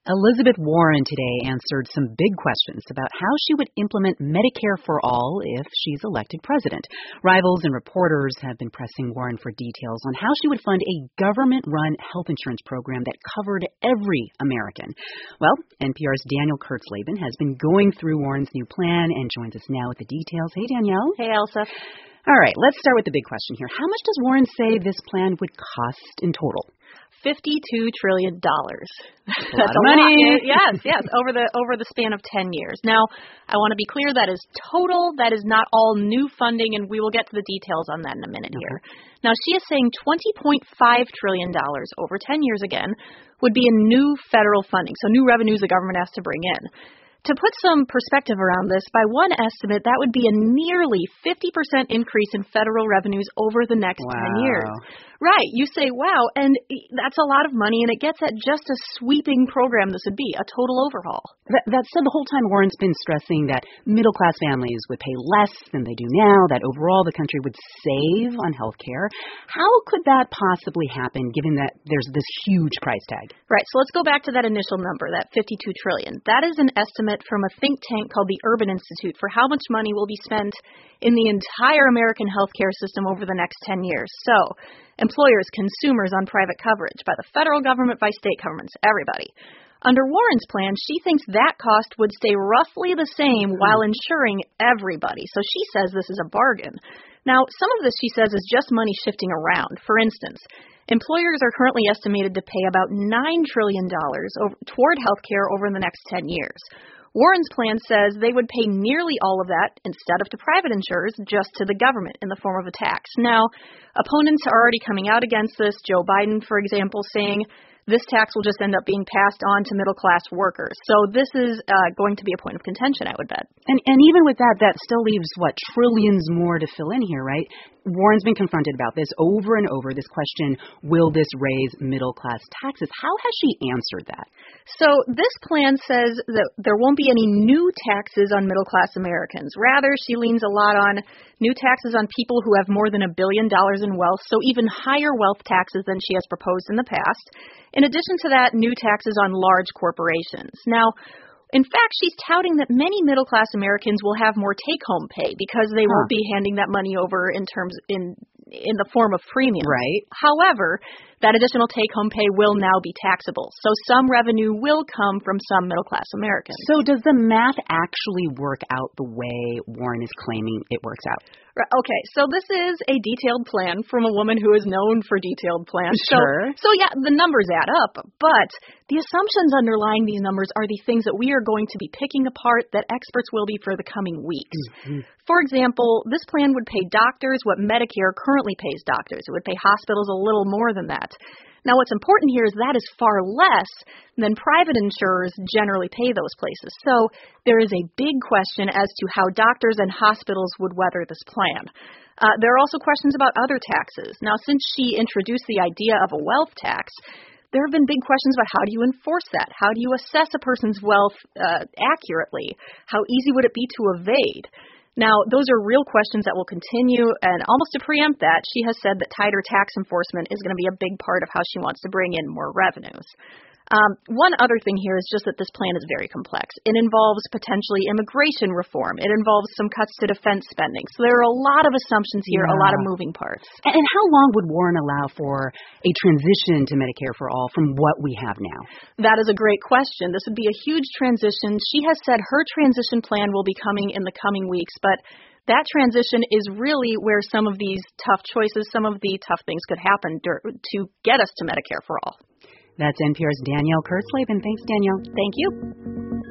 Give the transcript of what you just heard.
Elizabeth Warren today answered some big questions about how she would implement Medicare for All if she's elected president. Rivals and reporters have been pressing Warren for details on how she would fund a government-run health insurance program that covered every American. Well, NPR's Danielle Kurtzleben has been going through Warren's new plan and joins us now with the details. Hey, Danielle. Hey, Elsa. All right, let's start with the big question here. How much does Warren say this plan would cost in total? $52 trillion. That's a lot of money. Yes, over the span of 10 years. Now, I want to be clear, that is total. That is not all new funding, and we will get to the details on that in a minute here. Now, she is saying $20.5 trillion over 10 years again would be in new federal funding, so new revenues the government has to bring in. To put some perspective around this, by one estimate, that would be a nearly 50% increase in federal revenues over the next 10 years. Right. You say, wow, and that's a lot of money, and it gets at just a sweeping program this would be, a total overhaul. That said, the whole time Warren's been stressing that middle-class families would pay less than they do now, that overall the country would save on health care. How could that possibly happen, given that there's this huge price tag? Right. So let's go back to that initial number, that $52 trillion. That is an estimate from a think tank called the Urban Institute for how much money will be spent in the entire American healthcare system over the next 10 years. So employers, consumers on private coverage, by the federal government, by state governments, everybody. Under Warren's plan, she thinks that cost would stay roughly the same while insuring everybody. So she says this is a bargain. Now, some of this, she says, is just money shifting around. For instance, employers are currently estimated to pay about $9 trillion toward health care over the next 10 years. Warren's plan says they would pay nearly all of that, instead of to private insurers, just to the government in the form of a tax. Now, opponents are already coming out against this. Joe Biden, for example, saying this tax will just end up being passed on to middle-class workers. So this is going to be a point of contention, I would bet. And even with that, that still leaves, trillions more to fill in here, right? Warren's been confronted about this over and over, this question, will this raise middle-class taxes? How has she answered that? So this plan says that there won't be any new taxes on middle-class Americans. Rather, she leans a lot on new taxes on people who have more than $1 billion in wealth, so even higher wealth taxes than she has proposed in the past. In addition to that, new taxes on large corporations. Now, in fact, she's touting that many middle-class Americans will have more take-home pay because they won't be handing that money over in the form of premium. Right. However, that additional take-home pay will now be taxable. So some revenue will come from some middle-class Americans. So does the math actually work out the way Warren is claiming it works out? Okay, so this is a detailed plan from a woman who is known for detailed plans. Sure. So yeah, the numbers add up, but the assumptions underlying these numbers are the things that we are going to be picking apart that experts will be for the coming weeks. For example, this plan would pay doctors what Medicare currently pays doctors. It would pay hospitals a little more than that. Now, what's important here is that is far less than private insurers generally pay those places. So there is a big question as to how doctors and hospitals would weather this plan. There are also questions about other taxes. Now, since she introduced the idea of a wealth tax, there have been big questions about how do you enforce that? How do you assess a person's wealth accurately? How easy would it be to evade? Now, those are real questions that will continue, and almost to preempt that, she has said that tighter tax enforcement is going to be a big part of how she wants to bring in more revenues. One other thing here is just that this plan is very complex. It involves potentially immigration reform. It involves some cuts to defense spending. So there are a lot of assumptions here, a lot of moving parts. And how long would Warren allow for a transition to Medicare for All from what we have now? That is a great question. This would be a huge transition. She has said her transition plan will be coming in the coming weeks, but that transition is really where some of these tough choices, some of the tough things could happen to get us to Medicare for All. That's NPR's Danielle Kurtzleben. Thanks, Danielle. Thank you.